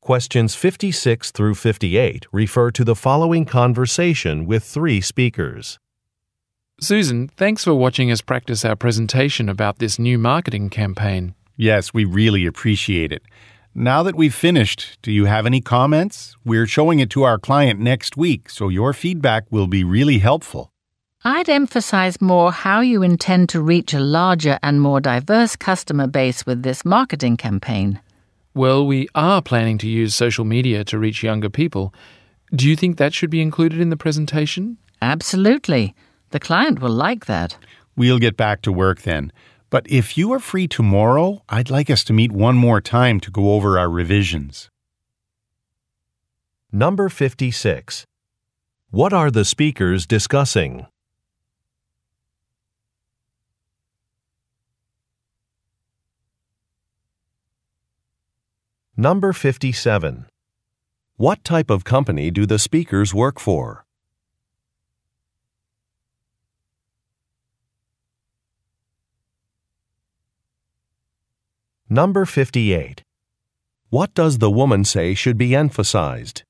Questions 56 through 58 refer to the following conversation with 3 speakers. Susan, thanks for watching us practice our presentation about this new marketing campaign. Yes, we really appreciate it. Now that we've finished, do you have any comments? We're showing it to our client next week, so your feedback will be really helpful. I'd emphasize more how you intend to reach a larger and more diverse customer base with this marketing campaign. Well, we are planning to use social media to reach younger people. Do you think that should be included in the presentation? Absolutely. The client will like that. We'll get back to work then. But if you are free tomorrow, I'd like us to meet one more time to go over our revisions. Number 56. What are the speakers discussing? Number 57. What type of company do the speakers work for? Number 58. What does the woman say should be emphasized?